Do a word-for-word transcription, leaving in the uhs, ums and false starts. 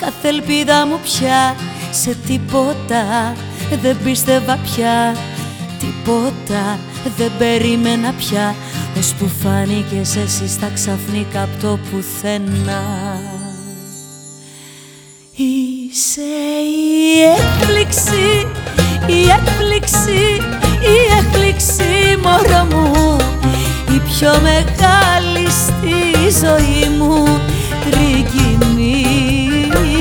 κάθε ελπίδα μου πια σε τίποτα δεν πίστευα πια, τίποτα δεν περίμενα πια, ώσπου φάνηκες εσύ στα ξαφνικά απ' το πουθενά. Είσαι η έκπληξη, η έκπληξη, η έκπληξη μωρό μου, η πιο μεγάλη στη ζωή μου.